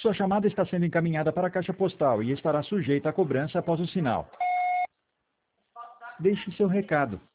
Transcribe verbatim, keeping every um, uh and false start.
Sua chamada está sendo encaminhada para a caixa postal e estará sujeita à cobrança após o sinal. Deixe seu recado.